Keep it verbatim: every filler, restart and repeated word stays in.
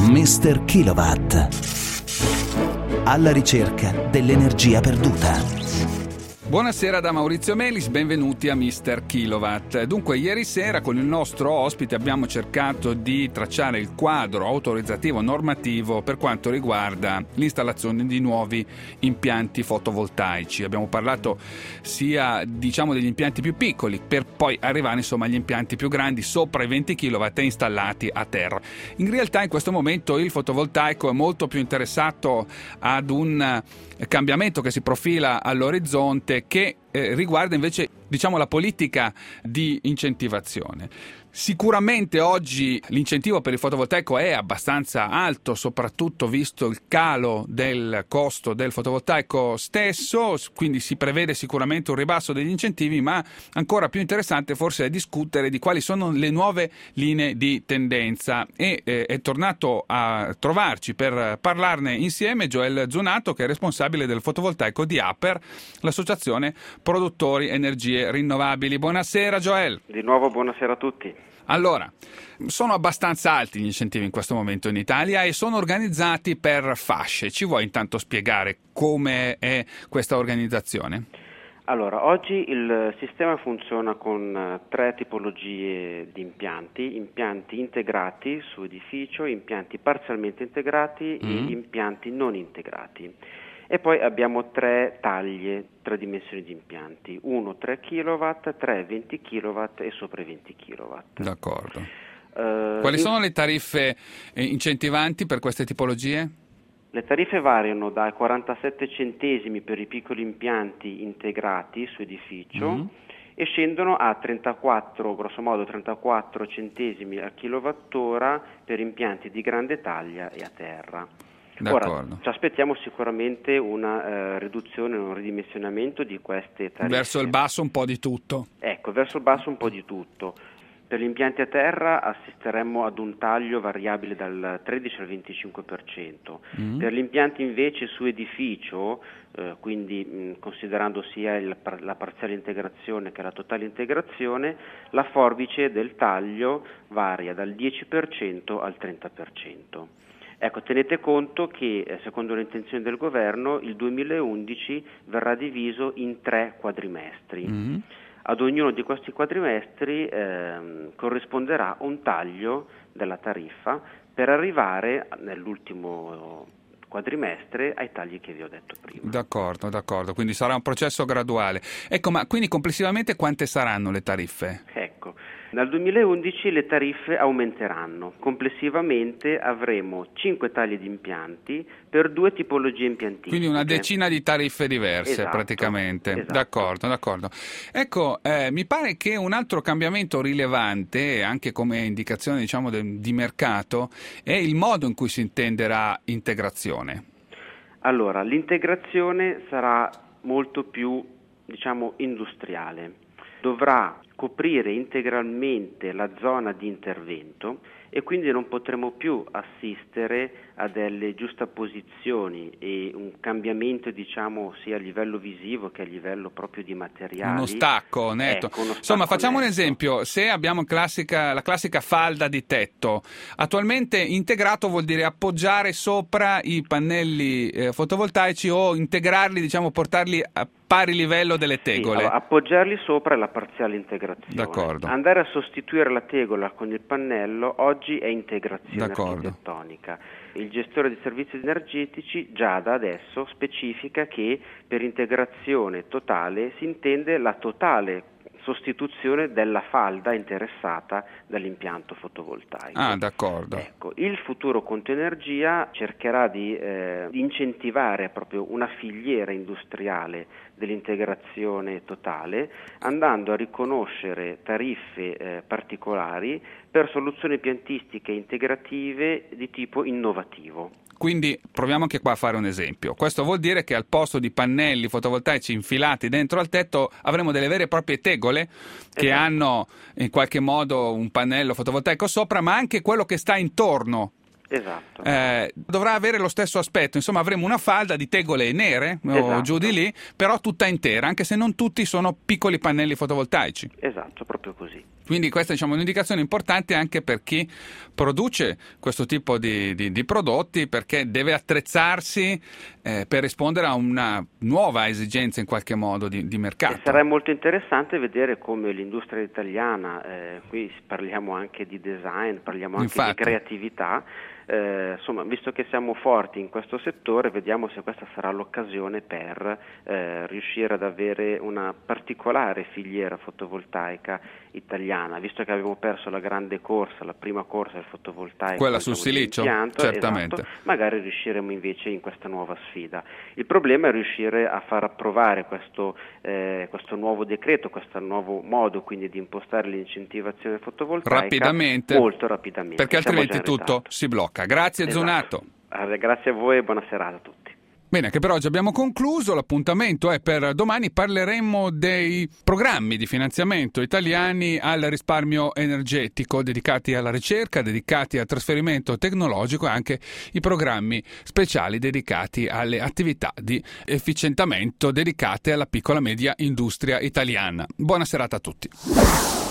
mister Kilowatt. Alla ricerca dell'energia perduta. Buonasera da Maurizio Melis, benvenuti a mister Kilowatt. Dunque, ieri sera con il nostro ospite abbiamo cercato di tracciare il quadro autorizzativo normativo per quanto riguarda l'installazione di nuovi impianti fotovoltaici. Abbiamo parlato sia, diciamo, degli impianti più piccoli per poi arrivare, insomma, agli impianti più grandi sopra i venti chilowatt installati a terra. In realtà in questo momento il fotovoltaico è molto più interessato ad un cambiamento che si profila all'orizzonte che eh, riguarda invece, diciamo, la politica di incentivazione. Sicuramente oggi l'incentivo per il fotovoltaico è abbastanza alto, soprattutto visto il calo del costo del fotovoltaico stesso, quindi si prevede sicuramente un ribasso degli incentivi, ma ancora più interessante forse è discutere di quali sono le nuove linee di tendenza e eh, è tornato a trovarci per parlarne insieme Joel Zunato, che è responsabile del fotovoltaico di Aper, l'associazione produttori energie rinnovabili. Buonasera Joel. Di nuovo buonasera a tutti. Allora, sono abbastanza alti gli incentivi in questo momento in Italia e sono organizzati per fasce. Ci vuoi intanto spiegare come è questa organizzazione? Allora, oggi il sistema funziona con tre tipologie di impianti, impianti integrati su edificio, impianti parzialmente integrati mm. e impianti non integrati. E poi abbiamo tre taglie, tre dimensioni di impianti, uno tre chilowatt, tre venti chilowatt e sopra i venti chilowatt. D'accordo. Uh, Quali sono le tariffe incentivanti per queste tipologie? Le tariffe variano dai quarantasette centesimi per i piccoli impianti integrati su edificio mm. e scendono a trentaquattro, grosso modo trentaquattro centesimi al kilowattora per impianti di grande taglia e a terra. D'accordo. Ora, ci aspettiamo sicuramente una eh, riduzione, un ridimensionamento di queste tariffe. Verso il basso un po' di tutto. Ecco, verso il basso un po' di tutto. Per gli impianti a terra assisteremmo ad un taglio variabile dal tredici al venticinque per cento. Mm. Per gli impianti invece su edificio, eh, quindi mh, considerando sia il, la parziale integrazione che la totale integrazione, la forbice del taglio varia dal dieci per cento al trenta per cento. Ecco, tenete conto che eh, secondo le intenzioni del governo il duemilaundici verrà diviso in tre quadrimestri. Mm-hmm. Ad ognuno di questi quadrimestri eh, corrisponderà un taglio della tariffa per arrivare nell'ultimo quadrimestre ai tagli che vi ho detto prima. D'accordo, d'accordo, quindi sarà un processo graduale. Ecco, ma quindi complessivamente quante saranno le tariffe? Ecco, dal duemilaundici le tariffe aumenteranno. Complessivamente avremo cinque tagli di impianti per due tipologie impiantistiche. Quindi una decina di tariffe diverse, esatto, praticamente. Esatto. D'accordo, d'accordo. Ecco, eh, mi pare che un altro cambiamento rilevante, anche come indicazione, diciamo, de, di mercato, è il modo in cui si intenderà integrazione. Allora, l'integrazione sarà molto più, diciamo, industriale. Dovrà coprire integralmente la zona di intervento e quindi non potremo più assistere a delle giustapposizioni e un cambiamento, diciamo, sia a livello visivo che a livello proprio di materiali. Uno stacco netto. Ecco, uno stacco Insomma, facciamo netto. un esempio. Se abbiamo classica, la classica falda di tetto, attualmente integrato vuol dire appoggiare sopra i pannelli eh, fotovoltaici o integrarli, diciamo, portarli a pari livello delle tegole. Sì, allora, appoggiarli sopra è la parziale integrazione. D'accordo. Andare a sostituire la tegola con il pannello oggi è integrazione D'accordo. architettonica. Il gestore di servizi energetici già da adesso specifica che per integrazione totale si intende la totale sostituzione della falda interessata dall'impianto fotovoltaico. Ah, d'accordo. Ecco, il futuro conto energia cercherà di, eh, di incentivare proprio una filiera industriale dell'integrazione totale, andando a riconoscere tariffe eh, particolari per soluzioni piantistiche integrative di tipo innovativo. Quindi proviamo anche qua a fare un esempio. Questo vuol dire che al posto di pannelli fotovoltaici infilati dentro al tetto avremo delle vere e proprie tegole che esatto. hanno in qualche modo un pannello fotovoltaico sopra, ma anche quello che sta intorno Esatto. Eh, dovrà avere lo stesso aspetto, insomma avremo una falda di tegole nere o Esatto. giù di lì, però tutta intera, anche se non tutti sono piccoli pannelli fotovoltaici. Esatto, proprio così. Quindi questa diciamo, è un'indicazione importante anche per chi produce questo tipo di, di, di prodotti, perché deve attrezzarsi eh, per rispondere a una nuova esigenza in qualche modo di, di mercato. E sarà molto interessante vedere come l'industria italiana, eh, qui parliamo anche di design, parliamo anche Infatti. di creatività, eh, insomma, visto che siamo forti in questo settore, vediamo se questa sarà l'occasione per eh, riuscire ad avere una particolare filiera fotovoltaica italiana, visto che abbiamo perso la grande corsa, la prima corsa del fotovoltaico, quella sul silicio, certamente. Esatto, magari riusciremo invece in questa nuova sfida. Il problema è riuscire a far approvare questo, eh, questo nuovo decreto, questo nuovo modo quindi di impostare l'incentivazione fotovoltaica rapidamente, molto rapidamente, perché altrimenti tutto si blocca. Grazie esatto. Zunato. Grazie a voi e buona serata a tutti. Bene, che per oggi abbiamo concluso, l'appuntamento è per domani, parleremo dei programmi di finanziamento italiani al risparmio energetico, dedicati alla ricerca, dedicati al trasferimento tecnologico e anche i programmi speciali dedicati alle attività di efficientamento dedicate alla piccola e media industria italiana. Buona serata a tutti.